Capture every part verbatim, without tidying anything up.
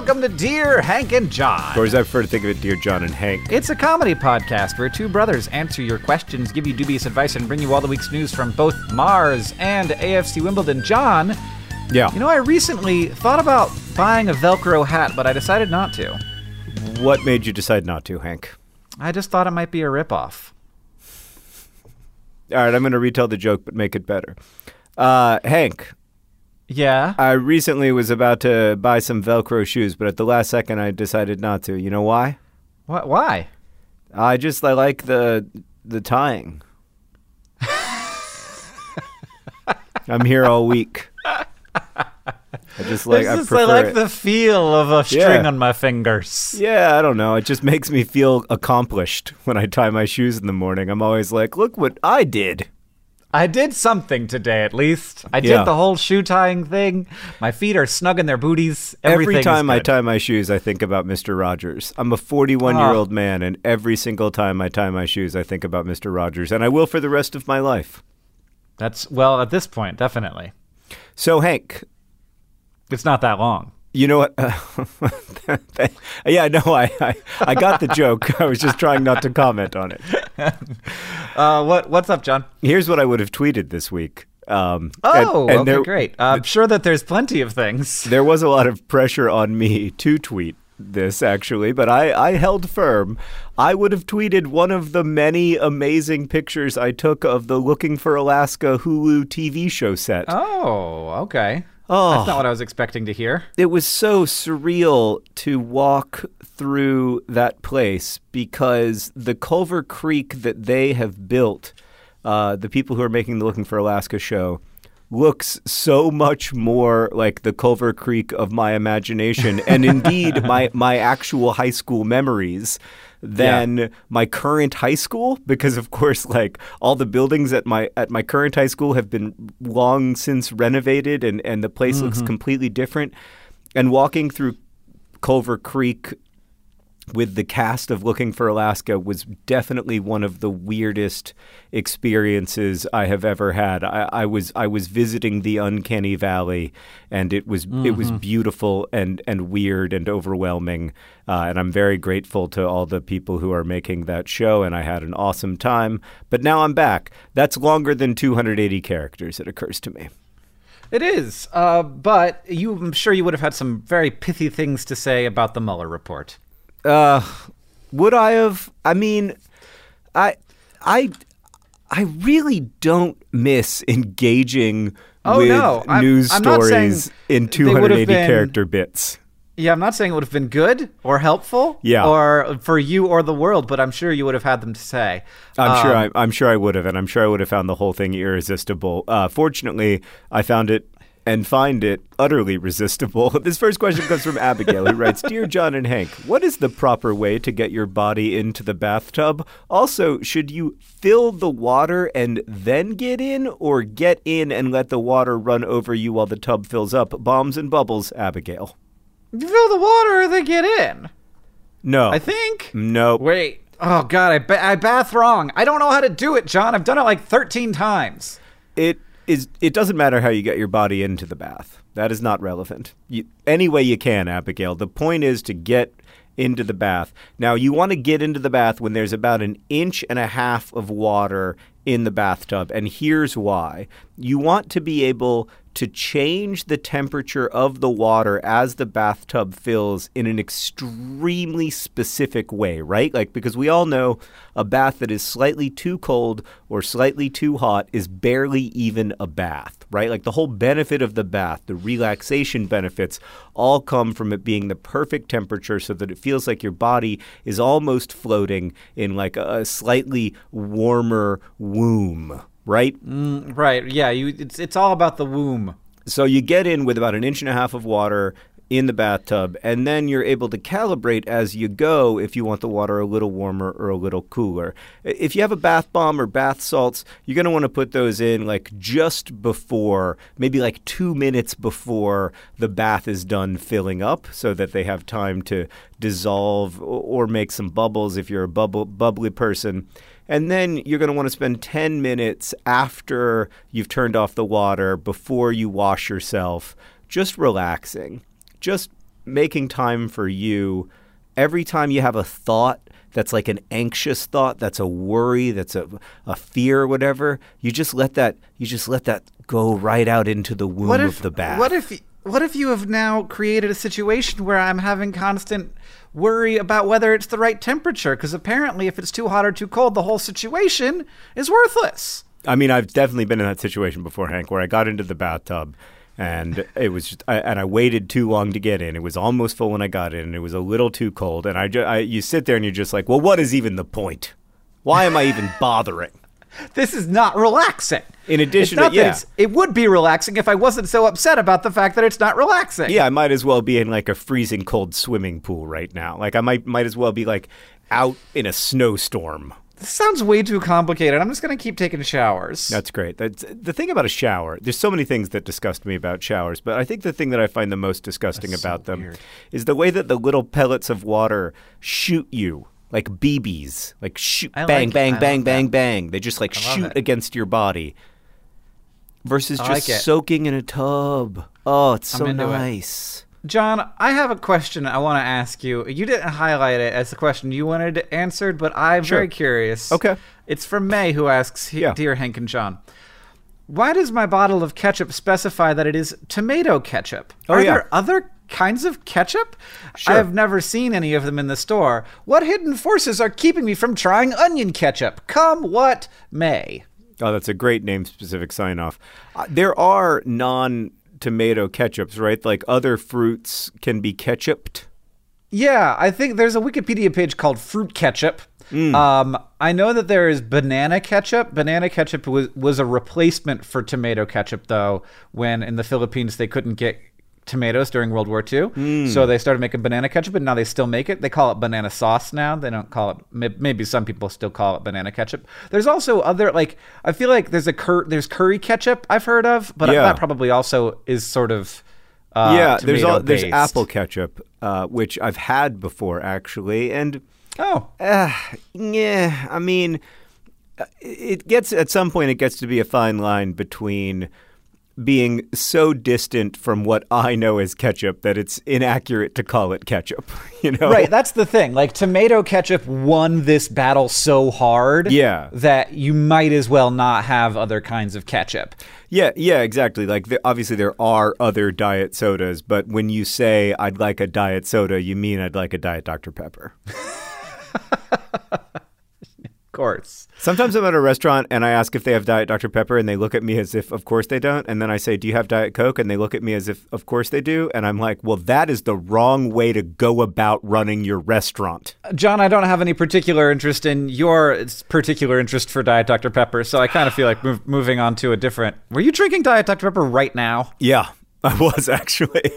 welcome to Dear Hank and John. Or as I prefer to think of it, Dear John and Hank. It's a comedy podcast where two brothers answer your questions, give you dubious advice, and bring you all the week's news from both Mars and A F C Wimbledon. John, yeah. You know, I recently thought about buying a Velcro hat, but I decided not to. What made you decide not to, Hank? I just thought it might be a ripoff. All right, I'm going to retell the joke, but make it better. Uh, Hank. Yeah? I recently was about to buy some Velcro shoes, but at the last second I decided not to. You know why? What? Why? I just, I like the the tying. I'm here all week. I just like, I just, prefer I like it. the feel of a string Yeah. on my fingers. Yeah, I don't know. It just makes me feel accomplished when I tie my shoes in the morning. I'm always like, look what I did. I did something today, at least. I did Yeah. the whole shoe tying thing. My feet are snug in their booties. Every Everything time is I good. tie my shoes, I think about Mister Rogers. I'm a forty-one-year-old man, and every single time I tie my shoes, I think about Mister Rogers, and I will for the rest of my life. That's, well, at this point, definitely. So, Hank, It's not that long. you know what? Uh, yeah, no, I, I I got the joke. I was just trying not to comment on it. Uh, what What's up, John? Here's what I would have tweeted this week. Um, Oh, and, and okay, there, great. Uh, I'm sure that there's plenty of things. There was a lot of pressure on me to tweet this, actually, but I, I held firm. I would have tweeted one of the many amazing pictures I took of the Looking for Alaska Hulu T V show set. Oh, okay. Oh. That's not what I was expecting to hear. It was so surreal to walk through that place because the Culver Creek that they have built, uh, the people who are making the Looking for Alaska show, looks so much more like the Culver Creek of my imagination and indeed my, my actual high school memories than Yeah. my current high school, because of course, like, all the buildings at my at my current high school have been long since renovated and, and the place Mm-hmm. looks completely different. And walking through Culver Creek with the cast of Looking for Alaska was definitely one of the weirdest experiences I have ever had. I, I was I was visiting the uncanny valley, and it was mm-hmm. it was beautiful and and weird and overwhelming. Uh, and I'm very grateful to all the people who are making that show, and I had an awesome time. But now I'm back. That's longer than two hundred eighty characters, it occurs to me. It is, uh, but you, I'm sure you would have had some very pithy things to say about the Mueller report. Uh, would I have? I mean, I, I, I really don't miss engaging Oh, with no. I'm- news I'm not saying stories in they would have two hundred eighty been- character bits. Yeah, I'm not saying it would have been good or helpful, Yeah. or for you or the world, but I'm sure you would have had them to say. I'm sure. Um, I, I'm sure I would have, and I'm sure I would have found the whole thing irresistible. Uh, fortunately, I found it and find it utterly resistible. This first question comes from Abigail, who writes, "Dear John and Hank, what is the proper way to get your body into the bathtub? Also, should you fill the water and then get in, or get in and let the water run over you while the tub fills up? Bombs and bubbles, Abigail." You fill the water or they get in. No. I think. Nope. Wait. Oh, God, I, ba- I bath wrong. I don't know how to do it, John. I've done it like thirteen times. It is. It doesn't matter how you get your body into the bath. That is not relevant. You, any way you can, Abigail. The point is to get into the bath. Now, you want to get into the bath when there's about an inch and a half of water in the bathtub. And here's why. You want to be able to change the temperature of the water as the bathtub fills in an extremely specific way, right? Like, because we all know a bath that is slightly too cold or slightly too hot is barely even a bath, right? Like, the whole benefit of the bath, the relaxation benefits, all come from it being the perfect temperature so that it feels like your body is almost floating in like a slightly warmer womb, right? Mm, right. Yeah. You. It's it's all about the womb. So you get in with about an inch and a half of water in the bathtub, and then you're able to calibrate as you go if you want the water a little warmer or a little cooler. If you have a bath bomb or bath salts, you're going to want to put those in like just before, maybe like two minutes before the bath is done filling up so that they have time to dissolve or make some bubbles if you're a bubble, bubbly person. And then you're going to want to spend ten minutes after you've turned off the water, before you wash yourself, just relaxing. Just making time for you. Every time you have a thought that's like an anxious thought, that's a worry, that's a a fear, whatever, you just let that you just let that go right out into the womb what if, of the bath. What if what if you have now created a situation where I'm having constant worry about whether it's the right temperature? Because apparently if it's too hot or too cold, the whole situation is worthless. I mean, I've definitely been in that situation before, Hank, where I got into the bathtub and it was just, I, and I waited too long to get in. It was almost full when I got in, and it was a little too cold. And I, ju- I you sit there and you're just like, well, what is even the point? Why am I even bothering? This is not relaxing. In addition it's not to, yeah. that it's, it would be relaxing if I wasn't so upset about the fact that it's not relaxing. Yeah, I might as well be in like a freezing cold swimming pool right now. Like I might might as well be like out in a snowstorm. This sounds way too complicated. I'm just going to keep taking showers. That's great. That's, the thing about a shower, there's so many things that disgust me about showers, but I think the thing that I find the most disgusting That's about so them weird. is the way that the little pellets of water shoot you like B Bs. Like shoot, I bang, like- bang, I bang, love bang, that. bang. They just like I love shoot it. against your body versus I just like it. soaking in a tub. Oh, it's so I'm into it. nice. John, I have a question I want to ask you. You didn't highlight it as the question you wanted answered, but I'm Sure. very curious. Okay. It's from May, who asks, he- Yeah. Dear Hank and John, why does my bottle of ketchup specify that it is tomato ketchup? Oh, Are yeah. there other kinds of ketchup? Sure. I have never seen any of them in the store. What hidden forces are keeping me from trying onion ketchup? Come what may. Oh, that's a great name-specific sign-off. Uh, there are non-tomato ketchups, right? Like other fruits can be ketchuped. Yeah, I think there's a Wikipedia page called Fruit Ketchup. Um, I know that there is banana ketchup. Banana ketchup was, was a replacement for tomato ketchup, though, when in the Philippines they couldn't get tomatoes during World War Two. So they started making banana ketchup, but now they still make it. They call it banana sauce now. They don't call it, may- maybe some people still call it banana ketchup. There's also other, like, I feel like there's a cur- there's curry ketchup I've heard of, but Yeah. that probably also is sort of uh, yeah, there's all, there's tomato-based. apple ketchup, uh, which I've had before, actually. And Oh, Uh, yeah, I mean, uh, it gets at some point it gets to be a fine line between being so distant from what I know as ketchup that it's inaccurate to call it ketchup. You know, right, that's the thing. Like, tomato ketchup won this battle so hard Yeah. that you might as well not have other kinds of ketchup. Yeah, yeah, exactly. Like, the, obviously there are other diet sodas, but when you say I'd like a diet soda, you mean I'd like a Diet Doctor Pepper. Of course. Sometimes I'm at a restaurant and I ask if they have Diet Doctor Pepper and they look at me as if, of course they don't. And then I say, do you have Diet Coke? And they look at me as if, of course they do. And I'm like, well, that is the wrong way to go about running your restaurant. John, I don't have any particular interest in your particular interest for Diet Doctor Pepper, so I kind of feel like move, moving on to a different... Were you drinking Diet Doctor Pepper right now? Yeah, I was actually.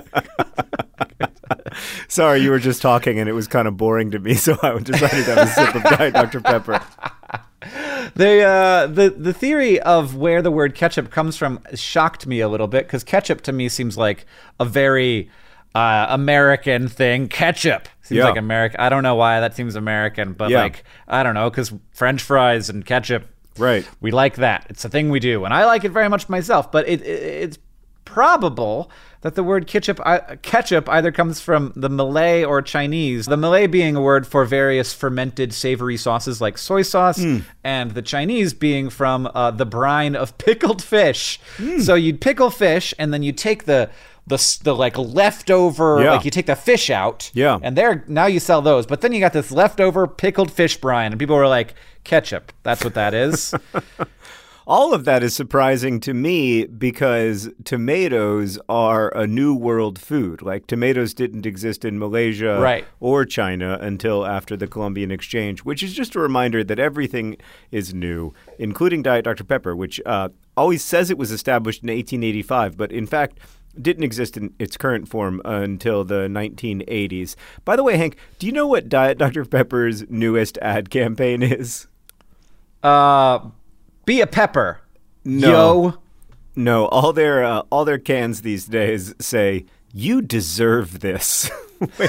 Sorry, you were just talking and it was kind of boring to me, so I decided to have a sip of Diet Doctor Pepper. The, uh, the the theory of where the word ketchup comes from shocked me a little bit, because ketchup to me seems like a very uh, American thing. Ketchup seems Yeah. like American. I don't know why that seems American, but Yeah. like, I don't know, because French fries and ketchup, Right. we like that. It's a thing we do, and I like it very much myself. But it, it it's probable that the word ketchup, uh, ketchup either comes from the Malay or Chinese. The Malay being a word for various fermented savory sauces like soy sauce, and the Chinese being from uh, the brine of pickled fish. So you'd pickle fish, and then you take the the s- the like leftover, Yeah. like you take the fish out, Yeah. and there now you sell those. But then you got this leftover pickled fish brine, and people were like, ketchup. That's what that is. All of that is surprising to me because tomatoes are a new world food. Like, tomatoes didn't exist in Malaysia Right. or China until after the Columbian Exchange, which is just a reminder that everything is new, including Diet Doctor Pepper, which uh, always says it was established in eighteen eighty-five, but in fact didn't exist in its current form until the nineteen eighties. By the way, Hank, do you know what Diet Doctor Pepper's newest ad campaign is? Uh, be a pepper. No. Yo. No, all their uh, all their cans these days say "You deserve this," which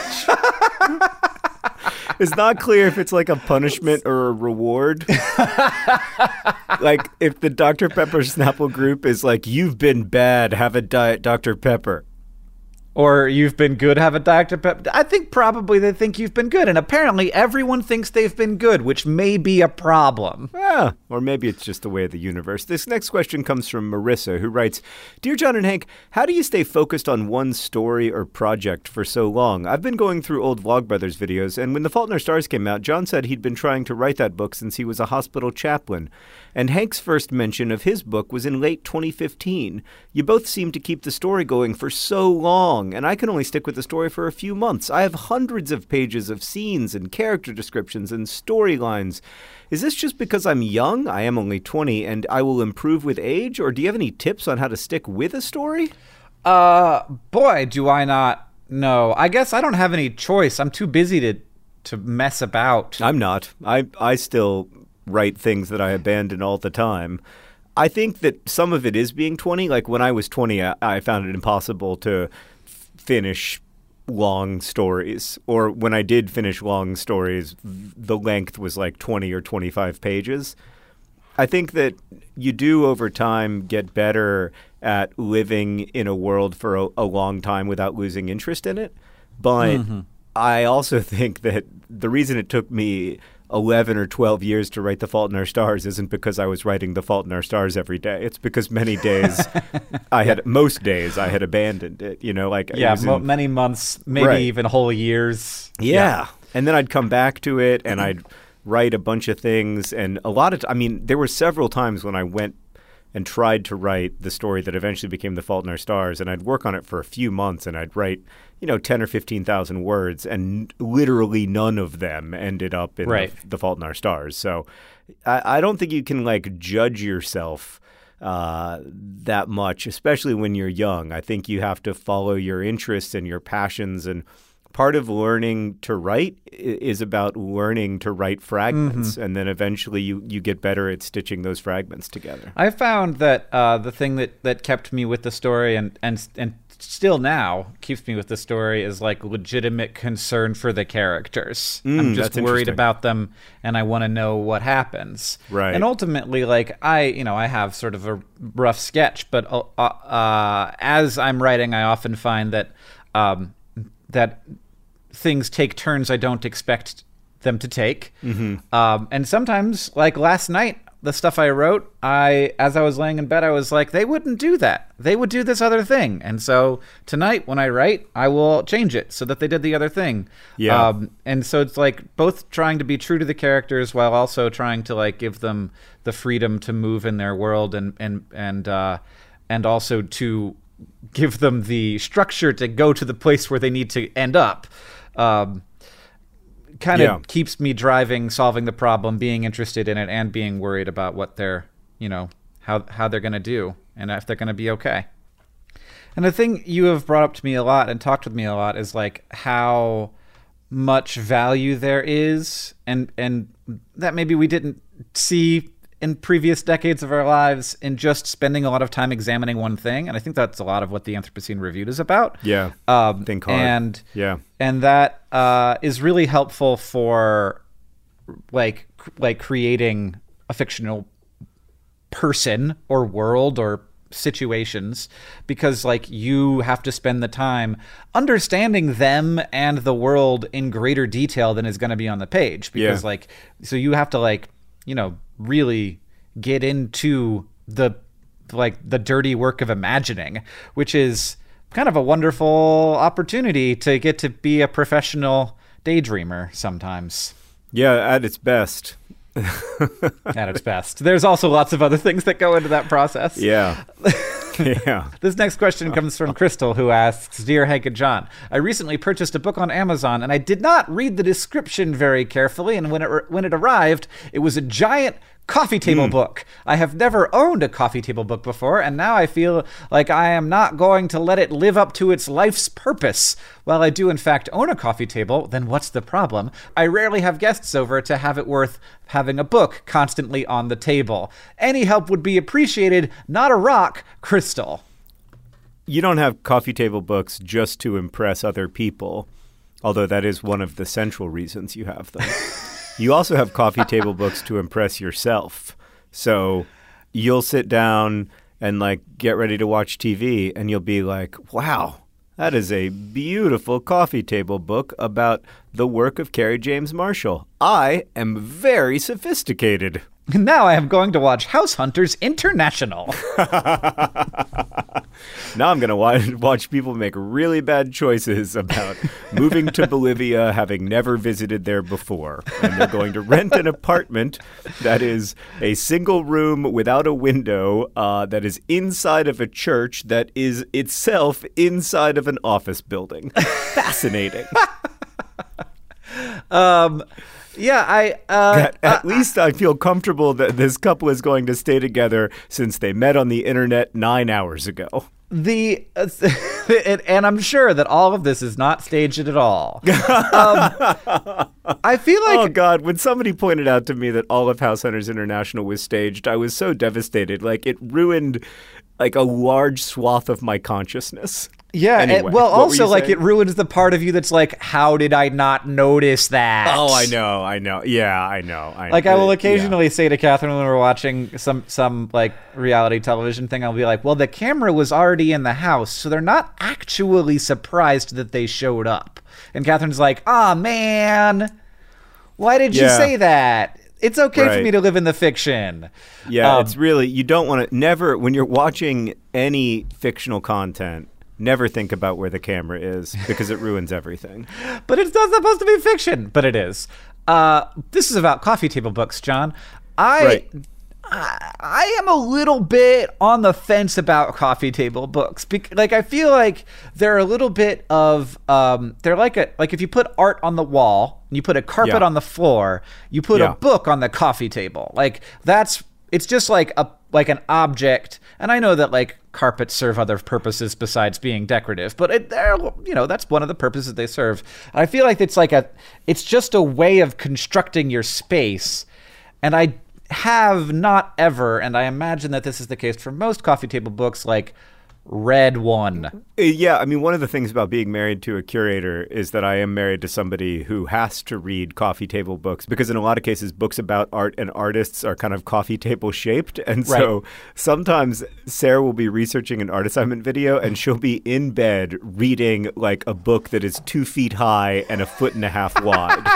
is not clear if it's like a punishment or a reward. Like, if the Doctor Pepper Snapple group is like, "You've been bad, have a Diet Doctor Pepper," or you've been good, have a Doctor Pepper. I think probably they think you've been good. And apparently everyone thinks they've been good, which may be a problem. Yeah, or maybe it's just the way of the universe. This next question comes from Marissa, who writes, Dear John and Hank, how do you stay focused on one story or project for so long? I've been going through old Vlogbrothers videos, and when The Fault in Our Stars came out, John said he'd been trying to write that book since he was a hospital chaplain. And Hank's first mention of his book was in late twenty fifteen. You both seem to keep the story going for so long, and I can only stick with the story for a few months. I have hundreds of pages of scenes and character descriptions and storylines. Is this just because I'm young? I am only twenty, and I will improve with age? Or do you have any tips on how to stick with a story? Uh, boy, do I not know. I guess I don't have any choice. I'm too busy to to mess about. I'm not. I I still write things that I abandon all the time. I think that some of it is being twenty. Like when I was twenty, I, I found it impossible to f- finish long stories. Or when I did finish long stories, the length was like twenty or twenty-five pages. I think that you do over time get better at living in a world for a, a long time without losing interest in it. But mm-hmm. I also think that the reason it took me eleven or twelve years to write The Fault in Our Stars isn't because I was writing The Fault in Our Stars every day. It's because many days I had, most days I had abandoned it, you know, like. Yeah, it was mo- in, many months, maybe right. even whole years. Yeah. yeah. And then I'd come back to it and I'd write a bunch of things. And a lot of, t- I mean, there were several times when I went and tried to write the story that eventually became The Fault in Our Stars, and I'd work on it for a few months, and I'd write, you know, ten or fifteen thousand words, and literally none of them ended up in right. the, the Fault in Our Stars. So I, I don't think you can, like, judge yourself uh, that much, especially when you're young. I think you have to follow your interests and your passions, and part of learning to write is about learning to write fragments, mm-hmm. and then eventually you, you get better at stitching those fragments together. I found that uh, the thing that, that kept me with the story and, and and still now keeps me with the story is like legitimate concern for the characters. Mm, I'm just worried about them, and I want to know what happens. Right. And ultimately, like I, you know, I have sort of a rough sketch, but uh, uh, as I'm writing, I often find that um, that. things take turns I don't expect them to take. Mm-hmm. Um, and sometimes, like last night, the stuff I wrote, I as I was laying in bed, I was like, they wouldn't do that. They would do this other thing. And so tonight, when I write, I will change it so that they did the other thing. Yeah. Um, and so it's like both trying to be true to the characters while also trying to like give them the freedom to move in their world and and and uh, and also to give them the structure to go to the place where they need to end up. Um, kind of yeah. keeps me driving, solving the problem, being interested in it, and being worried about what they're, you know, how how they're going to do and if they're going to be okay. And the thing you have brought up to me a lot and talked with me a lot is like how much value there is, and and that maybe we didn't see in previous decades of our lives in just spending a lot of time examining one thing. And I think that's a lot of what the Anthropocene Reviewed is about. Yeah. Um, Think hard. And, yeah. and that uh, is really helpful for like, like creating a fictional person or world or situations, because like you have to spend the time understanding them and the world in greater detail than is going to be on the page. Because yeah. like, so you have to like, you know, really get into the like the dirty work of imagining, which is kind of a wonderful opportunity to get to be a professional daydreamer sometimes. Yeah, at its best. At its best. There's also lots of other things that go into that process. Yeah. Yeah. This next question comes from Crystal, who asks, Dear Hank and John, I recently purchased a book on Amazon, and I did not read the description very carefully, and when it when it arrived, it was a giant coffee table mm. book. I have never owned a coffee table book before, and now I feel like I am not going to let it live up to its life's purpose. While I do in fact own a coffee table, then what's the problem? I rarely have guests over to have it worth having a book constantly on the table. Any help would be appreciated, not a rock, Crystal. You don't have coffee table books just to impress other people, although that is one of the central reasons you have them. You also have coffee table books to impress yourself. So you'll sit down and like get ready to watch T V and you'll be like, wow, That is a beautiful coffee table book about the work of Kerry James Marshall. I am very sophisticated. Now I am going to watch House Hunters International. Now I'm going to watch, watch people make really bad choices about moving to Bolivia, having never visited there before. And they're going to rent an apartment that is a single room without a window, uh, that is inside of a church that is itself inside of an office building. Fascinating. um... Yeah, I... Uh, at at uh, least I feel comfortable that this couple is going to stay together since they met on the internet nine hours ago. The uh, and I'm sure that all of this is not staged at all. Um, I feel like... Oh, God. When somebody pointed out to me that all of House Hunters International was staged, I was so devastated. Like, it ruined, like, a large swath of my consciousness. Yeah, anyway, and, well, also, like, saying? it ruins the part of you that's like, how did I not notice that? Oh, I know, I know. Yeah, I know. I like, know. I will occasionally yeah. say to Catherine when we're watching some, some, like, reality television thing, I'll be like, well, the camera was already in the house, so they're not actually surprised that they showed up. And Catherine's like, ah, oh, man, why did you yeah. say that? It's okay right. for me to live in the fiction. Yeah, um, it's really, you don't want to, never, when you're watching any fictional content, never think about where the camera is because it ruins everything. But it's not supposed to be fiction. But it is. Uh, this is about coffee table books, John. I, right. I I am a little bit on the fence about coffee table books. Be- like I feel like they're a little bit of um, they're like a like if you put art on the wall, you put a carpet yeah. on the floor, you put yeah. a book on the coffee table. Like that's it's just like a like an object. And I know that like carpets serve other purposes besides being decorative, but it, they're, you know, that's one of the purposes they serve. And I feel like it's like a, it's just a way of constructing your space. And I have not ever, and I imagine that this is the case for most coffee table books, like read one. Yeah, I mean, one of the things about being married to a curator is that I am married to somebody who has to read coffee table books because in a lot of cases, books about art and artists are kind of coffee table shaped. And so right. sometimes Sarah will be researching an art assignment video and she'll be in bed reading like a book that is two feet high and a foot and a half wide.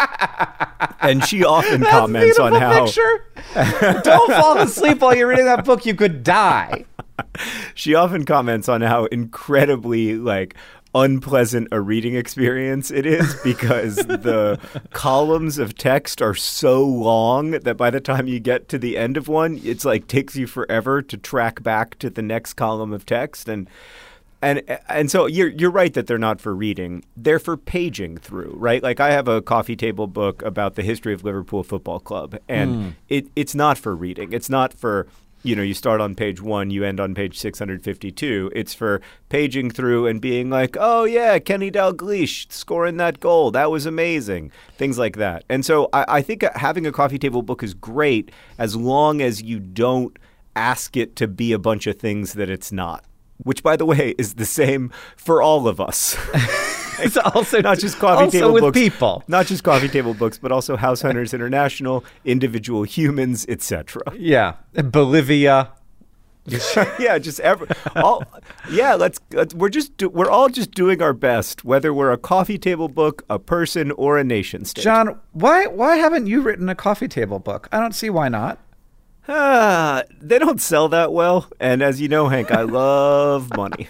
And she often That's comments on how... Don't fall asleep while you're reading that book. You could die. She often comments on how incredibly, like, unpleasant a reading experience it is because the columns of text are so long that by the time you get to the end of one, it's like takes you forever to track back to the next column of text. And and and so you're you're right that they're not for reading. They're for paging through, right? Like I have a coffee table book about the history of Liverpool Football Club, and mm. it it's not for reading. It's not for You know, you start on page one, you end on page six hundred fifty-two. It's for paging through and being like, oh, yeah, Kenny Dalglish scoring that goal. That was amazing. Things like that. And so I, I think having a coffee table book is great as long as you don't ask it to be a bunch of things that it's not, which, by the way, is the same for all of us. It's also not just coffee also table with books, people. Not just coffee table books, but also House Hunters International, individual humans, et cetera. Yeah, Bolivia. yeah, just every. All, yeah, let's. let's we're just. Do, we're all just doing our best, whether we're a coffee table book, a person, or a nation state. John, why why haven't you written a coffee table book? I don't see why not. Ah, they don't sell that well, and as you know, Hank, I love money.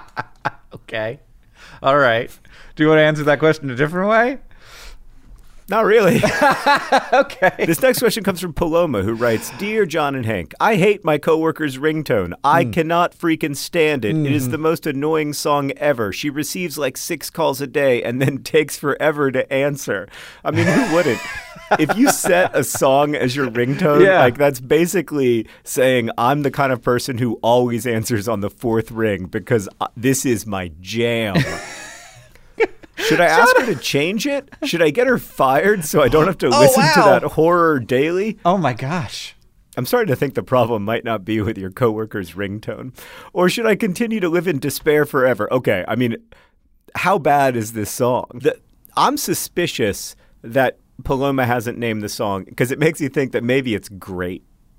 Okay. All right. Do you want to answer that question a different way? Not really. Okay. This next question comes from Paloma, who writes, Dear John and Hank, I hate my coworker's ringtone. I mm. cannot freaking stand it. Mm. It is the most annoying song ever. She receives like six calls a day and then takes forever to answer. I mean, who wouldn't? If you set a song as your ringtone, yeah. like that's basically saying I'm the kind of person who always answers on the fourth ring because this is my jam. Should I ask her to change it? Should I get her fired so I don't have to oh, listen wow. to that horror daily? Oh, my gosh. I'm starting to think the problem might not be with your coworker's ringtone. Or should I continue to live in despair forever? Okay, I mean, how bad is this song? The, I'm suspicious that Paloma hasn't named the song because it makes you think that maybe it's great.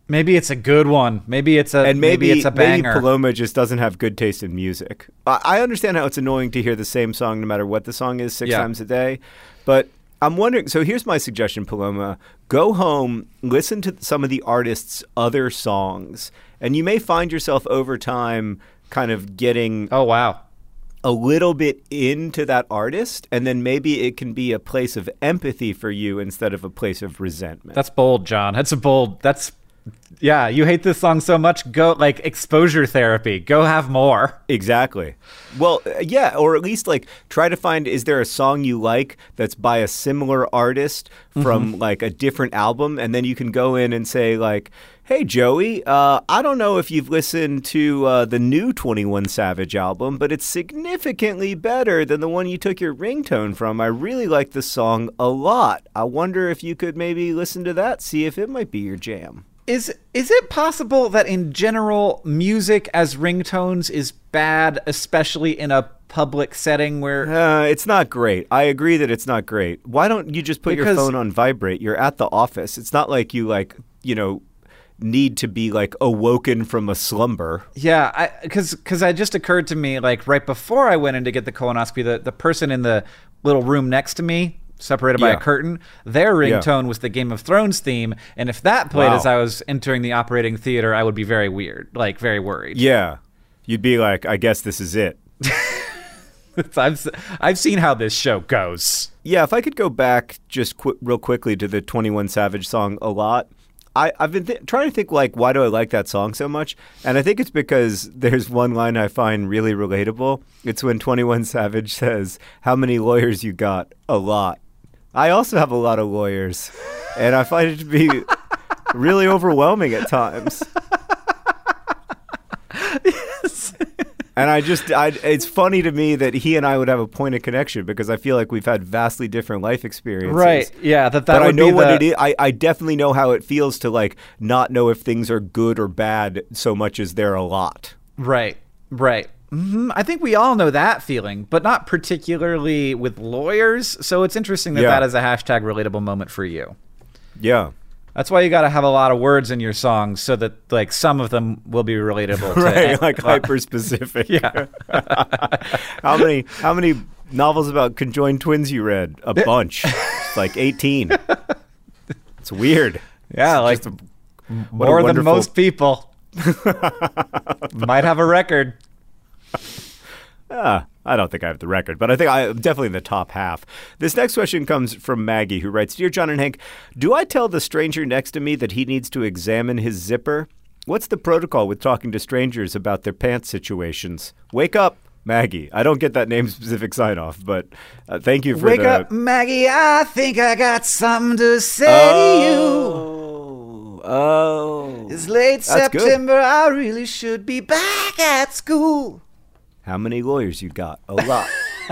Maybe it's a good one. Maybe it's a And maybe, maybe it's a banger. maybe Paloma just doesn't have good taste in music. I, I understand how it's annoying to hear the same song no matter what the song is six Yeah. times a day. But I'm wondering, so here's my suggestion, Paloma. Go home, listen to some of the artists' other songs, and you may find yourself over time kind of getting Oh wow. a little bit into that artist, and then maybe it can be a place of empathy for you instead of a place of resentment. That's bold, John. That's a bold. That's yeah. You hate this song so much. Go like exposure therapy. Go have more. Exactly. Well, uh, yeah, or at least like try to find, is there a song you like that's by a similar artist from Mm-hmm. like a different album? And then you can go in and say like, hey, Joey, uh, I don't know if you've listened to uh, the new twenty-one Savage album, but it's significantly better than the one you took your ringtone from. I really like the song a lot. I wonder if you could maybe listen to that, see if it might be your jam. Is is it possible that in general music as ringtones is bad, especially in a public setting where Uh, it's not great. I agree that it's not great. Why don't you just put Because- your phone on vibrate? You're at the office. It's not like you like, you know, need to be like awoken from a slumber. yeah, I because because it just occurred to me like right before I went in to get the colonoscopy, the the person in the little room next to me, separated by Yeah. a curtain, their Yeah. ringtone was the Game of Thrones theme, and if that played Wow. as I was entering the operating theater, I would be very weird, like very worried. Yeah. You'd be like, I guess this is it. I've s- I've seen how this show goes. Yeah, if I could go back just qu- real quickly to the twenty-one Savage song a lot. I, I've been th- trying to think, like, why do I like that song so much? And I think it's because there's one line I find really relatable. It's when twenty-one Savage says, how many lawyers you got? A lot. I also have a lot of lawyers. And I find it to be really overwhelming at times. Yes. And I just, I, it's funny to me that he and I would have a point of connection because I feel like we've had vastly different life experiences. Right. Yeah. That that But I would know be what the, it is. I, I definitely know how it feels to like not know if things are good or bad so much as they're a lot. Right. Right. hmm I think we all know that feeling, but not particularly with lawyers. So it's interesting that Yeah. that is a hashtag relatable moment for you. Yeah. That's why you got to have a lot of words in your songs so that like some of them will be relatable. To Right. Like hyper specific. Yeah. how many how many novels about conjoined twins you read? A bunch. It's like eighteen. It's weird. Yeah, like Just a- more than wonderful- most people. Might have a record. Ah, I don't think I have the record, but I think I'm definitely in the top half. This next question comes from Maggie, who writes, Dear John and Hank, do I tell the stranger next to me that he needs to examine his zipper? What's the protocol with talking to strangers about their pants situations? Wake up, Maggie. I don't get that name-specific sign-off, but uh, thank you for Wake the... up, Maggie. I think I got something to say to you. Oh, oh. It's late That's good. September. I really should be back at school. How many lawyers you got? A lot.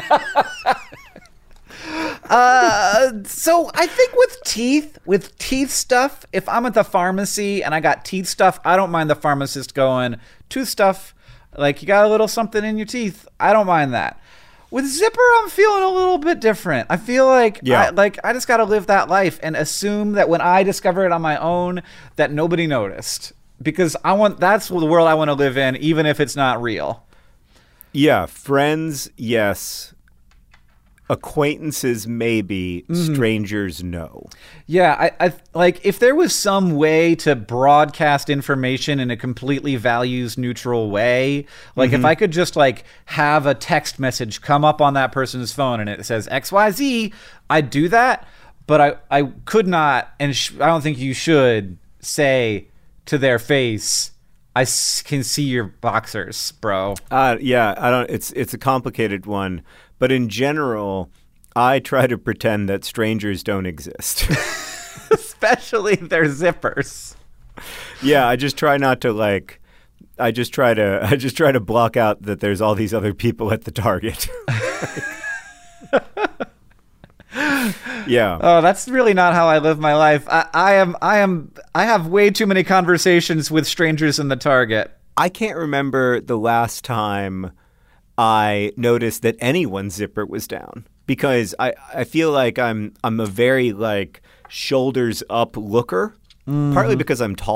Uh, so I think with teeth, with teeth stuff, if I'm at the pharmacy and I got teeth stuff, I don't mind the pharmacist going, tooth stuff, like you got a little something in your teeth. I don't mind that. With zipper, I'm feeling a little bit different. I feel like, Yeah. I, like I just got to live that life and assume that when I discover it on my own, that nobody noticed. Because I want that's the world I want to live in, even if it's not real. Yeah, friends, yes. Acquaintances, maybe. Mm-hmm. Strangers, no. Yeah, I, I like if there was some way to broadcast information in a completely values neutral way, like if I could just like have a text message come up on that person's phone and it says X Y Z, I'd do that. But I, I could not, and sh- I don't think you should say to their face, I s- can see your boxers, bro. Uh, yeah, I don't. It's it's a complicated one, but in general, I try to pretend that strangers don't exist. Especially their zippers. Yeah, I just try not to like. I just try to. I just try to block out that there's all these other people at the Target. Yeah. Oh, that's really not how I live my life. I, I am, I am, I have way too many conversations with strangers in the Target. I can't remember the last time I noticed that anyone's zipper was down because I, I feel like I'm I'm a very like shoulders up looker, partly because I'm tall.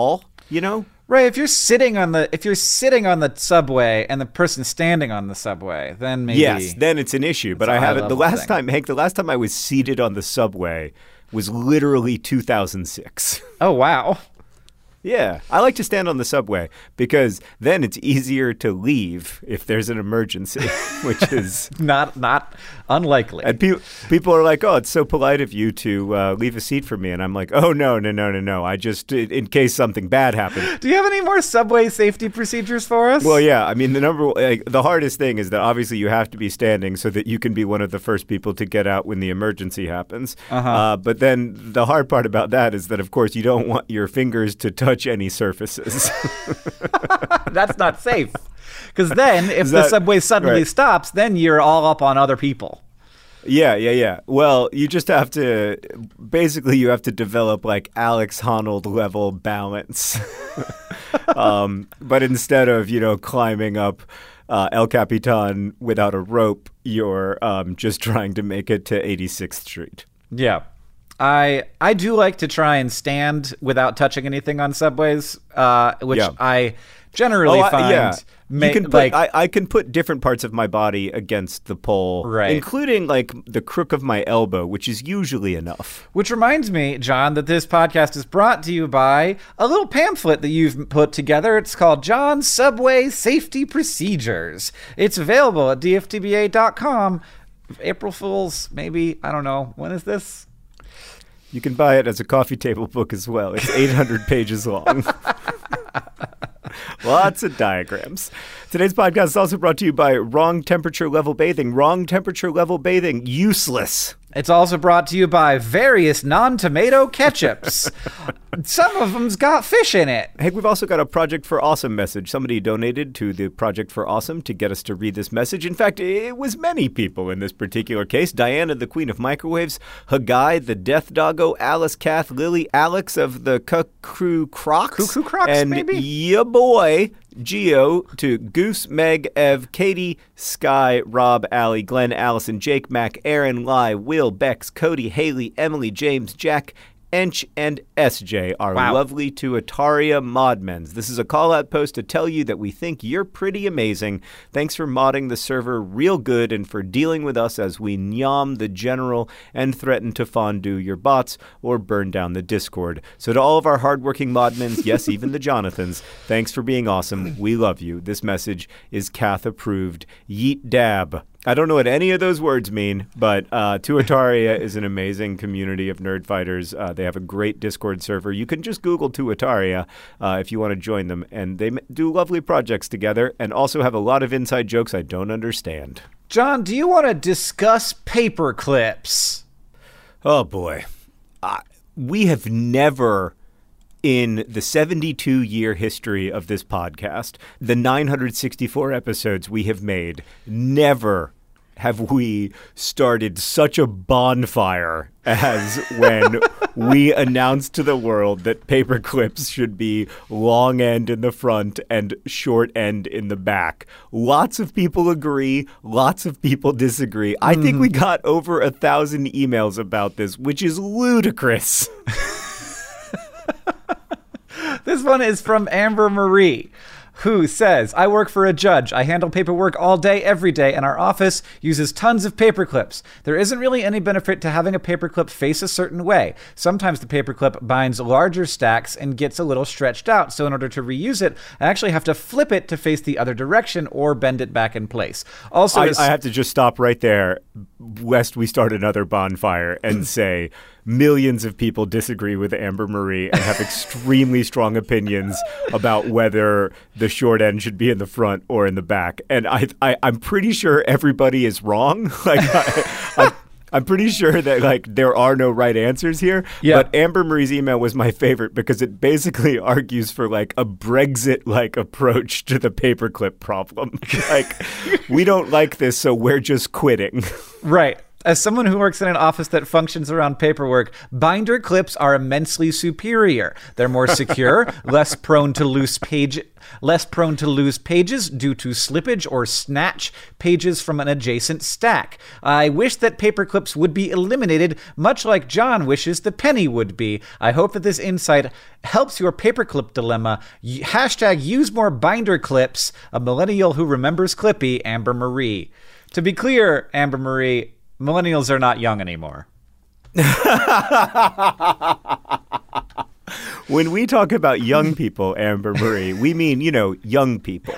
you know? Right, if you're sitting on the if you're sitting on the subway and the person's standing on the subway, then maybe yes, then it's an issue. But I haven't. The last thing. time, Hank, the last time I was seated on the subway was literally two thousand six. Oh wow. Yeah, I like to stand on the subway because then it's easier to leave if there's an emergency, which is not not unlikely. And pe- people are like, "Oh, it's so polite of you to uh, leave a seat for me," and I'm like, "Oh no, no, no, no, no! I just in, in case something bad happened." Do you have any more subway safety procedures for us? Well, yeah. I mean, the number like, the hardest thing is that obviously you have to be standing so that you can be one of the first people to get out when the emergency happens. Uh-huh. Uh, but then the hard part about that is that, of course, you don't want your fingers to touch any surfaces. That's not safe. Because then if that, the subway suddenly right. stops, then you're all up on other people. Yeah, yeah, yeah. Well, you just have to basically you have to develop like Alex Honnold level balance. um, but instead of, you know, climbing up uh, El Capitan without a rope, you're um, just trying to make it to eighty-sixth Street. Yeah. I I do like to try and stand without touching anything on subways, uh, which Yeah. I generally Oh, I- find yeah. ma- you can put, like I, I can put different parts of my body against the pole, Right. including like the crook of my elbow, which is usually enough. Which reminds me, John, that this podcast is brought to you by a little pamphlet that you've put together. It's called John's Subway Safety Procedures. It's available at D F T B A dot com. April Fools, maybe. I don't know. When is this? You can buy it as a coffee table book as well. It's eight hundred pages long. Lots of diagrams. Today's podcast is also brought to you by Wrong Temperature Level Bathing. Wrong Temperature Level Bathing, useless. It's also brought to you by various non-tomato ketchups. Some of them's got fish in it. Hey, we've also got a Project for Awesome message. Somebody donated to the Project for Awesome to get us to read this message. In fact, it was many people in this particular case. Diana, the Queen of Microwaves, Hagai, the Death Doggo, Alice, Kath, Lily, Alex of the Cuckoo Crocs. Cuckoo Crocs, and maybe? ya boy, Geo, to Goose, Meg, Ev, Katie, Sky, Rob, Allie, Glenn, Allison, Jake, Mac, Aaron, Lai, Will, Bex, Cody, Haley, Emily, James, Jack, Ench, and S J, our Wow. lovely Tuataria modmens. This is a call-out post to tell you that we think you're pretty amazing. Thanks for modding the server real good and for dealing with us as we nyam the general and threaten to fondue your bots or burn down the Discord. So to all of our hardworking modmens, yes, even the Jonathans, thanks for being awesome. We love you. This message is Kath approved. Yeet dab. I don't know what any of those words mean, but uh, Tuataria is an amazing community of nerd fighters. Uh, they have a great Discord server. You can just Google Tuataria uh, if you want to join them, and they m- do lovely projects together and also have a lot of inside jokes I don't understand. John, do you want to discuss paper clips? Oh, boy. Uh, we have never... In the seventy-two year history of this podcast, the nine hundred sixty-four episodes we have made, never have we started such a bonfire as when we announced to the world that paper clips should be long end in the front and short end in the back. Lots of people agree. Lots of people disagree. I think we got over a thousand emails about this, which is ludicrous. This one is from Amber Marie, who says, I work for a judge. I handle paperwork all day, every day, and our office uses tons of paper clips. There isn't really any benefit to having a paperclip face a certain way. Sometimes the paperclip binds larger stacks and gets a little stretched out, so in order to reuse it, I actually have to flip it to face the other direction or bend it back in place. Also, I, this- I have to just stop right there, lest we start another bonfire, and say millions of people disagree with Amber Marie and have extremely strong opinions about whether the short end should be in the front or in the back. And I, I, I'm pretty sure everybody is wrong. Like, I, I, I'm pretty sure that like there are no right answers here. Yeah. But Amber Marie's email was my favorite because it basically argues for like a Brexit-like approach to the paperclip problem. Like, we don't like this, so we're just quitting. Right. As someone who works in an office that functions around paperwork, binder clips are immensely superior. They're more secure, less prone to loose page, less prone to lose pages due to slippage or snatch pages from an adjacent stack. I wish that paper clips would be eliminated, much like John wishes the penny would be. I hope that this insight helps your paperclip dilemma. Y- hashtag use more binder clips. A millennial who remembers Clippy, Amber Marie. To be clear, Amber Marie, millennials are not young anymore. When we talk about young people, Amber Marie, we mean, you know, young people.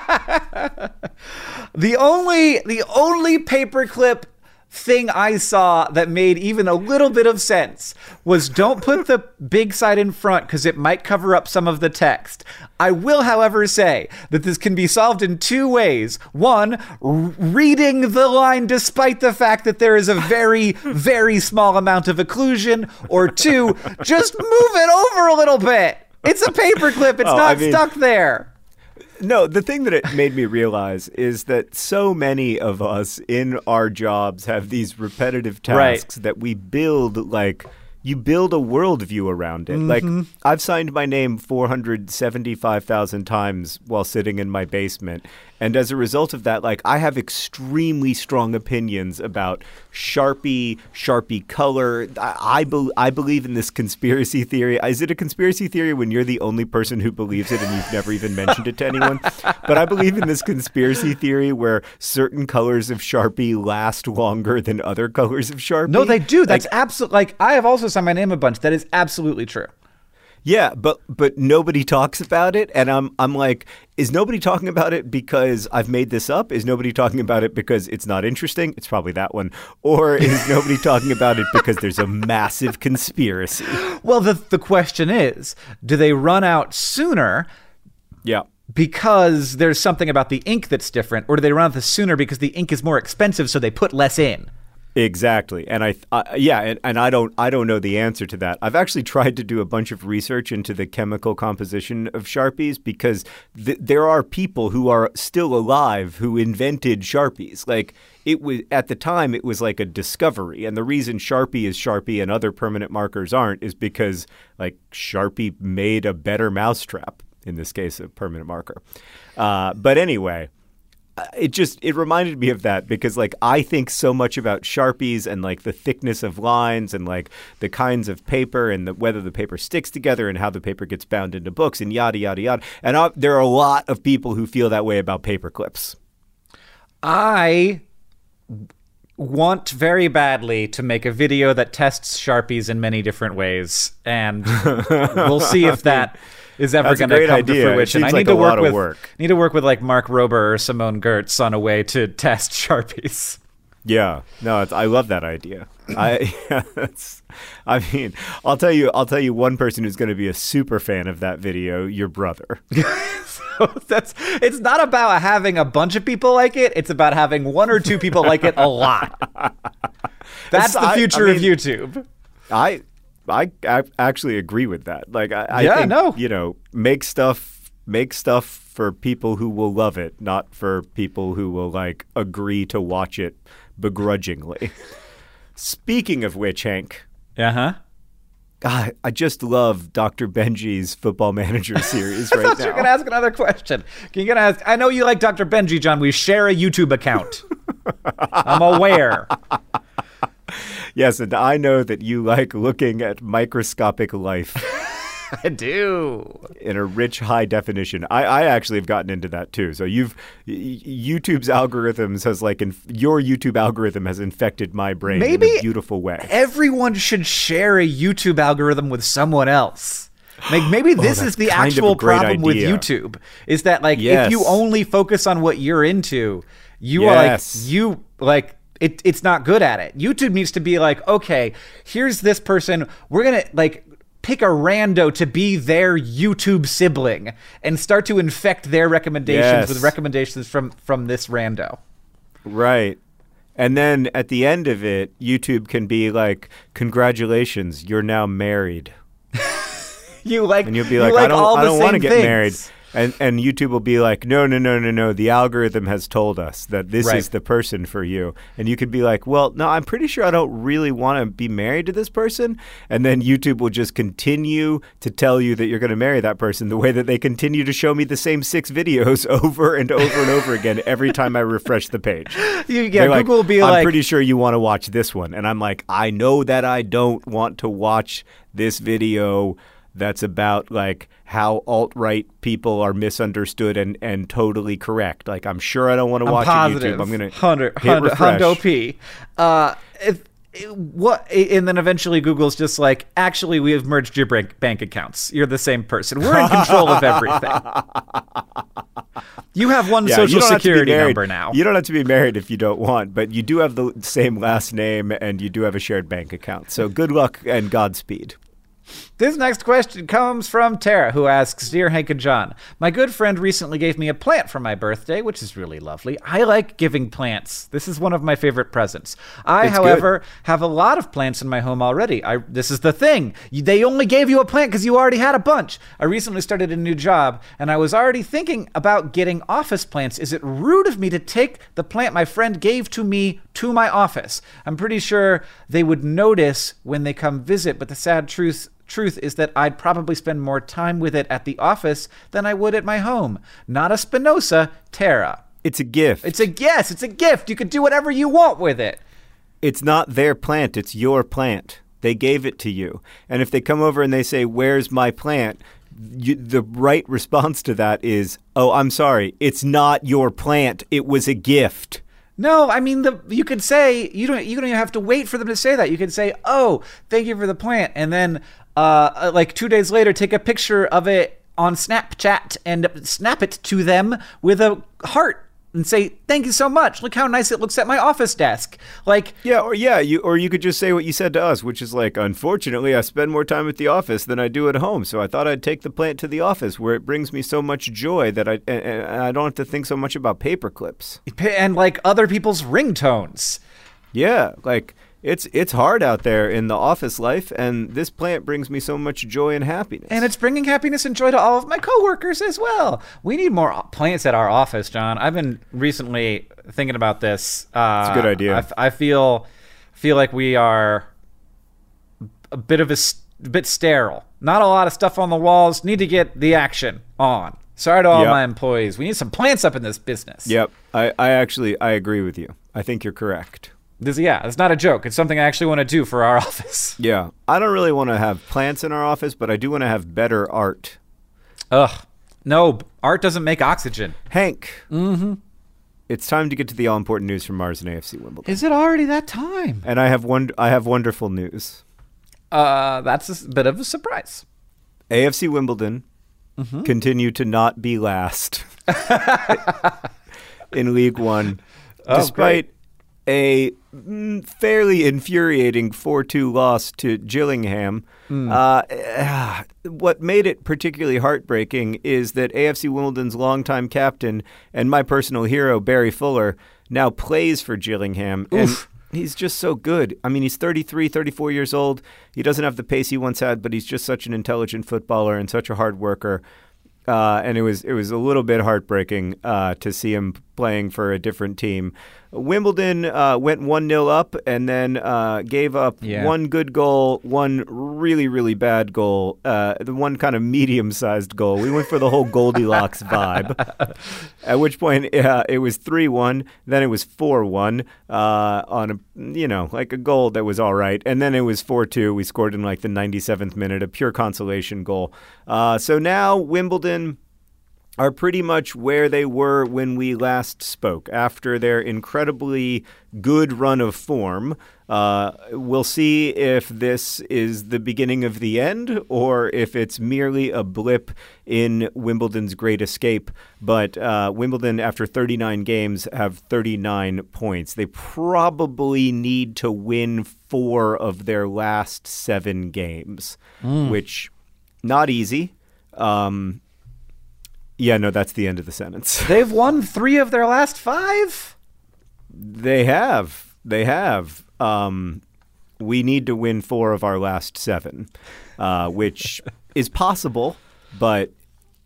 The only the only paperclip thing I saw that made even a little bit of sense was don't put the big side in front because it might cover up some of the text. I will, however, say that this can be solved in two ways. One, r- reading the line despite the fact that there is a very, very small amount of occlusion. Or two, just move it over a little bit. It's a paperclip. It's oh, not I mean- stuck there. No, the thing that it made me realize is that so many of us in our jobs have these repetitive tasks Right. that we build like you build a worldview around it. Mm-hmm. Like I've signed my name four hundred seventy-five thousand times while sitting in my basement. And as a result of that, like I have extremely strong opinions about Sharpie, Sharpie color. I, I, be, I believe in this conspiracy theory. Is it a conspiracy theory when you're the only person who believes it and you've never even mentioned it to anyone? But I believe in this conspiracy theory where certain colors of Sharpie last longer than other colors of Sharpie. No, they do. That's like, absolutely, like, I have also signed my name a bunch. That is absolutely true. Yeah, but but nobody talks about it, and I'm I'm like, is nobody talking about it because I've made this up? Is nobody talking about it because it's not interesting? It's probably that one. Or is nobody talking about it because there's a massive conspiracy? Well, the the question is, do they run out sooner? Yeah. Because there's something about the ink that's different, or do they run out the sooner because the ink is more expensive, so they put less in? Exactly. And I, uh, yeah, and, and I don't, I don't know the answer to that. I've actually tried to do a bunch of research into the chemical composition of Sharpies because th- there are people who are still alive who invented Sharpies. Like it was at the time, it was like a discovery. And the reason Sharpie is Sharpie and other permanent markers aren't is because like Sharpie made a better mousetrap, in this case, a permanent marker. Uh, but anyway. It just, it reminded me of that because like I think so much about Sharpies and like the thickness of lines and like the kinds of paper and the, whether the paper sticks together and how the paper gets bound into books and yada, yada, yada. And I, there are a lot of people who feel that way about paper clips. I want very badly to make a video that tests Sharpies in many different ways. And we'll see if that is ever going to come idea. to fruition. I need like to work of with work. need to work with like Mark Rober or Simone Gertz on a way to test Sharpies. Yeah, no, it's, I love that idea. I, yeah, that's, I mean, I'll tell you, I'll tell you one person who's going to be a super fan of that video. Your brother. So that's it's not about having a bunch of people like it. It's about having one or two people like it a lot. That's the future I, I mean, of YouTube. I. I, I actually agree with that. Like, I, I yeah, think, no. you know, make stuff, make stuff for people who will love it, not for people who will, like, agree to watch it begrudgingly. Speaking of which, Hank. Uh-huh. God, I just love Doctor Benji's Football Manager series right I thought now. you were going to ask another question. Can you gonna ask? I know you like Doctor Benji, John. We share a YouTube account. I'm aware. Yes, and I know that you like looking at microscopic life. I do. In a rich high definition. I, I actually have gotten into that too. So you've YouTube's algorithms has like inf- your YouTube algorithm has infected my brain Maybe in a beautiful way. Everyone should share a YouTube algorithm with someone else. Like maybe this oh, is the actual problem idea. with YouTube is that like yes. if you only focus on what you're into, you yes. are like you like It, it's not good at it. YouTube needs to be like, okay, here's this person. We're going to like pick a rando to be their YouTube sibling and start to infect their recommendations yes. with recommendations from, from this rando. Right. And then at the end of it, YouTube can be like, congratulations, you're now married. you like, and you'll be like, like I don't, I don't want to get things. married. And and YouTube will be like, no, no, no, no, no. The algorithm has told us that this Right. is the person for you. And you could be like, well, no, I'm pretty sure I don't really want to be married to this person. And then YouTube will just continue to tell you that you're going to marry that person the way that they continue to show me the same six videos over and over and over again every time I refresh the page. You, yeah, They're like, Google will be I'm like, pretty sure you want to watch this one. And I'm like, I know that I don't want to watch this video that's about like how alt-right people are misunderstood and, and totally correct. Like, I'm sure I don't want to I'm watch positive. YouTube. I'm going to Hundred, hit hundred, refresh. hundo p. Uh, if, it- what? And then eventually Google's just like, actually, we have merged your bank bank accounts. You're the same person. We're in control of everything. You have one Yeah, you social don't have to be security married. number now. You don't have to be married if you don't want, but you do have the same last name and you do have a shared bank account. So good luck and Godspeed. This next question comes from Tara, who asks, Dear Hank and John, my good friend recently gave me a plant for my birthday, which is really lovely. I like giving plants. This is one of my favorite presents. I, It's however, have a lot of plants in my home already. I, this is the thing. You, they only gave you a plant because you already had a bunch. I recently started a new job, and I was already thinking about getting office plants. Is it rude of me to take the plant my friend gave to me to my office? I'm pretty sure they would notice when they come visit, but the sad truth Truth is that I'd probably spend more time with it at the office than I would at my home. Not a Spinoza, Tara. It's a gift. It's a yes, it's a gift. You can do whatever you want with it. It's not their plant. It's your plant. They gave it to you. And if they come over and they say, where's my plant? You, the right response to that is, oh, I'm sorry. It's not your plant. It was a gift. No, I mean the you could say you don't you don't even have to wait for them to say that. You could say, "Oh, thank you for the plant," and then uh, like two days later, take a picture of it on Snapchat and snap it to them with a heart and say, "Thank you so much. Look how nice it looks at my office desk." Like, Yeah, or yeah, you or you could just say what you said to us, which is like, unfortunately, I spend more time at the office than I do at home, so I thought I'd take the plant to the office where it brings me so much joy that I and, and I don't have to think so much about paper clips. and like other people's ringtones. Yeah, like it's it's hard out there in the office life, and this plant brings me so much joy and happiness. And it's bringing happiness and joy to all of my coworkers as well. We need more plants at our office, John. I've been recently thinking about this. Uh, It's a good idea. I, f- I feel feel like we are a bit of a, s- a bit sterile. Not a lot of stuff on the walls. Need to get the action on. Sorry to all Yep. my employees. We need some plants up in this business. Yep, I, I actually I agree with you. I think you're correct. This, yeah, it's not a joke. It's something I actually want to do for our office. Yeah, I don't really want to have plants in our office, but I do want to have better art. Ugh. No, art doesn't make oxygen. Hank. Mm-hmm. It's time to get to the all-important news from Mars and A F C Wimbledon. Is it already that time? And I have one. I have wonderful news. Uh, that's a s- bit of a surprise. A F C Wimbledon Mm-hmm. continue to not be last in League One, Oh, despite a mm, fairly infuriating four two loss to Gillingham. Mm. Uh, what made it particularly heartbreaking is that A F C Wimbledon's longtime captain and my personal hero, Barry Fuller, now plays for Gillingham. Oof. And he's just so good. I mean, he's thirty-three, thirty-four years old. He doesn't have the pace he once had, but he's just such an intelligent footballer and such a hard worker. Uh, and it was it was a little bit heartbreaking uh, to see him playing for a different team. Wimbledon uh, went one nil up and then uh, gave up Yeah. one good goal, one really, really bad goal, uh, the one kind of medium-sized goal. We went for the whole Goldilocks vibe, at which point uh, it was three one, then it was four one uh, on, a you know, like a goal that was all right, and then it was four two. We scored in like the ninety-seventh minute, a pure consolation goal. Uh, so now Wimbledon are pretty much where they were when we last spoke. After their incredibly good run of form, uh, we'll see if this is the beginning of the end or if it's merely a blip in Wimbledon's great escape. But uh, Wimbledon, after thirty-nine games, have thirty-nine points. They probably need to win four of their last seven games, Mm. which not easy. Um, Yeah, no, that's the end of the sentence. They've won three of their last five? They have. They have. Um, we need to win four of our last seven, uh, which is possible, but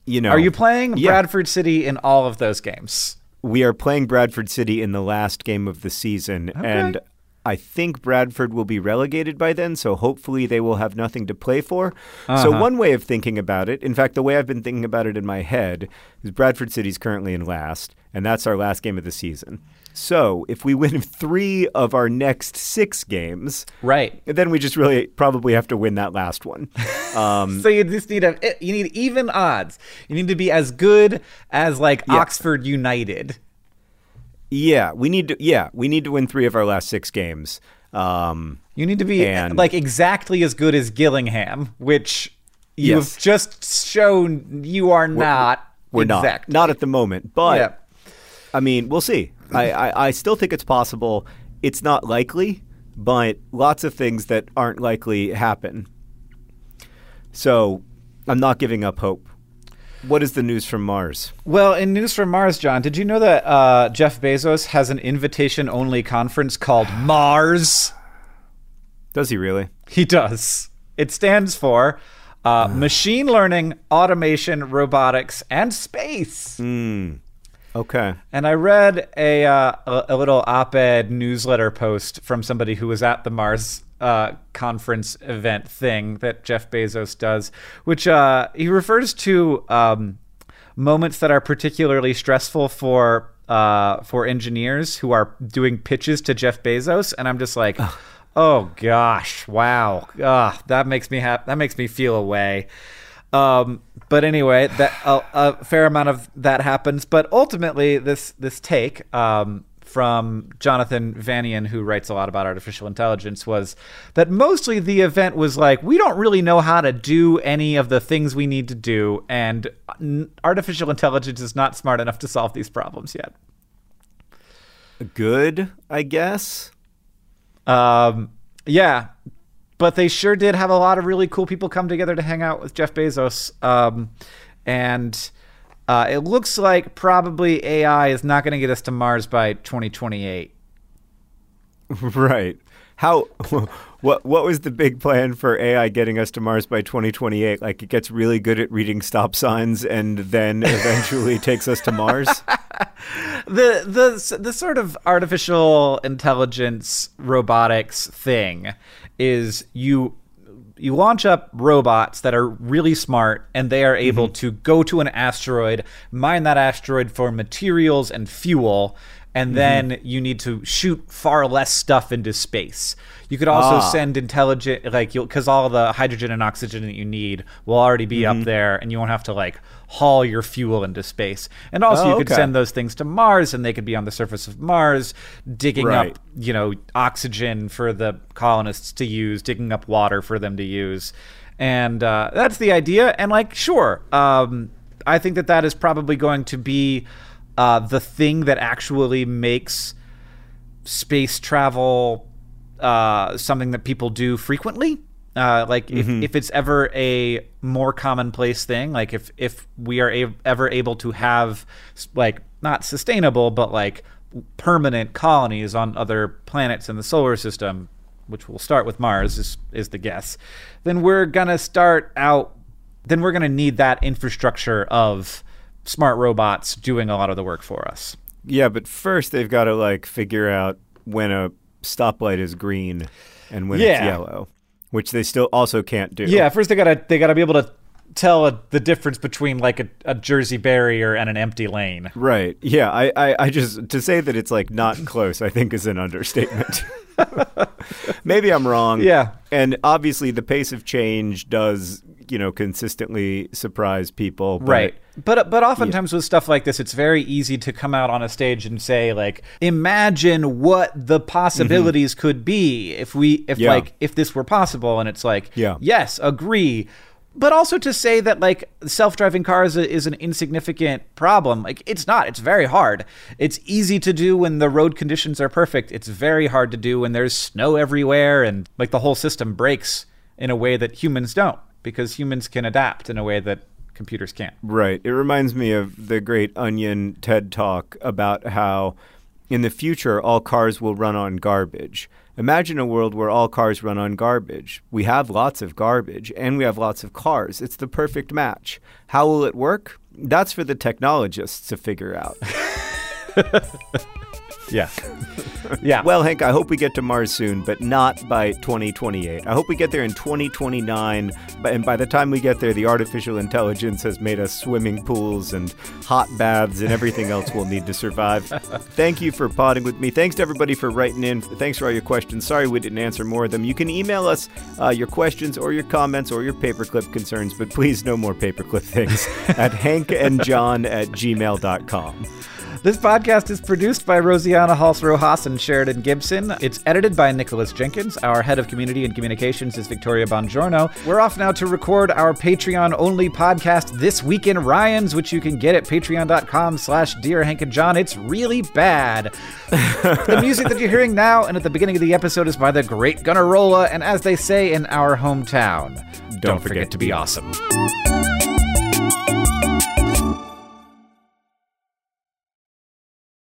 you know, Are you playing yeah. Bradford City in all of those games? We are playing Bradford City in the last game of the season, Okay. and I think Bradford will be relegated by then, so hopefully they will have nothing to play for. Uh-huh. So one way of thinking about it, in fact, the way I've been thinking about it in my head, is Bradford City's currently in last, and that's our last game of the season. So if we win three of our next six games, Right. then we just really probably have to win that last one. Um, So you just need a you need even odds. You need to be as good as like Yeah. Oxford United. yeah, we need to. Yeah, we need to win three of our last six games. Um, You need to be And- like exactly as good as Gillingham, which you've Yes. just shown you are not. we're exact. not, not at the moment, but. Yeah. I mean, we'll see. I, I, I still think it's possible. It's not likely, but lots of things that aren't likely happen. So I'm not giving up hope. What is the news from Mars? Well, in news from Mars, John, did you know that uh, Jeff Bezos has an invitation-only conference called Mars? Does he really? He does. It stands for uh, Machine Learning, Automation, Robotics, and Space. Mm. Okay. And I read a, uh, a a little op-ed newsletter post from somebody who was at the Mars uh, conference event thing that Jeff Bezos does, which uh, he refers to um, moments that are particularly stressful for uh, for engineers who are doing pitches to Jeff Bezos, and I'm just like, oh gosh, wow, ah, that makes me ha- that makes me feel a way. Um, but anyway, that a, a fair amount of that happens. But ultimately, this this take um, from Jonathan Vanian, who writes a lot about artificial intelligence, was that mostly the event was like, we don't really know how to do any of the things we need to do, and artificial intelligence is not smart enough to solve these problems yet. Good, I guess. Um, yeah. But they sure did have a lot of really cool people come together to hang out with Jeff Bezos. Um, and uh, it looks like probably A I is not going to get us to Mars by twenty twenty-eight. Right. How? What? What was the big plan for A I getting us to Mars by twenty twenty-eight? Like, it gets really good at reading stop signs and then eventually takes us to Mars? The the the sort of artificial intelligence robotics thing is you you launch up robots that are really smart, and they are able mm-hmm. to go to an asteroid, mine that asteroid for materials and fuel, and mm-hmm. then you need to shoot far less stuff into space. You could also ah. send intelligent, like, you'll, because all the hydrogen and oxygen that you need will already be mm-hmm. up there, and you won't have to, like, haul your fuel into space. And also oh, you could okay. send those things to Mars, and they could be on the surface of Mars, digging right. up, you know, oxygen for the colonists to use, digging up water for them to use. And uh, that's the idea. And, like, sure, um, I think that that is probably going to be uh, the thing that actually makes space travel uh, something that people do frequently. Uh, like if, mm-hmm. if it's ever a more commonplace thing, like if, if we are a- ever able to have like not sustainable, but like permanent colonies on other planets in the solar system, which will start with Mars is, is the guess, then we're going to start out, then we're going to need that infrastructure of smart robots doing a lot of the work for us. Yeah, but first they've got to like figure out when a stoplight is green and when yeah. it's yellow, which they still also can't do. Yeah, first they gotta they gotta be able to tell a, the difference between like a, a Jersey barrier and an empty lane. Right. Yeah. I, I, I just to say that it's like not close, I think is an understatement. Maybe I'm wrong. Yeah. And obviously the pace of change does, you know, consistently surprise people. But right. But but oftentimes yeah. with stuff like this, it's very easy to come out on a stage and say, like, imagine what the possibilities mm-hmm. could be if we if yeah. like if this were possible. And it's like, yeah. yes, agree. But also to say that, like, self-driving cars is an insignificant problem. Like, it's not. It's very hard. It's easy to do when the road conditions are perfect. It's very hard to do when there's snow everywhere and, like, the whole system breaks in a way that humans don't, because humans can adapt in a way that computers can't. Right. It reminds me of the Great Onion TED Talk about how in the future, all cars will run on garbage. Imagine a world where all cars run on garbage. We have lots of garbage, and we have lots of cars. It's the perfect match. How will it work? That's for the technologists to figure out. Yeah. Yeah. Well, Hank, I hope we get to Mars soon, but not by twenty twenty-eight. I hope we get there in twenty twenty-nine, and by the time we get there, the artificial intelligence has made us swimming pools and hot baths and everything else we'll need to survive. Thank you for podding with me. Thanks to everybody for writing in. Thanks for all your questions. Sorry we didn't answer more of them. You can email us uh, your questions or your comments or your paperclip concerns, but please no more paperclip things at hankandjohn at gmail dot com. This podcast is produced by Rosianna Halse-Rojas and Sheridan Gibson. It's edited by Nicholas Jenkins. Our head of community and communications is Victoria Bongiorno. We're off now to record our Patreon-only podcast, This Week in Ryans, which you can get at patreon.com slash Dear Hank and John. It's really bad. The music that you're hearing now and at the beginning of the episode is by the great Gunnarolla, and as they say in our hometown, don't, don't forget, forget to be awesome.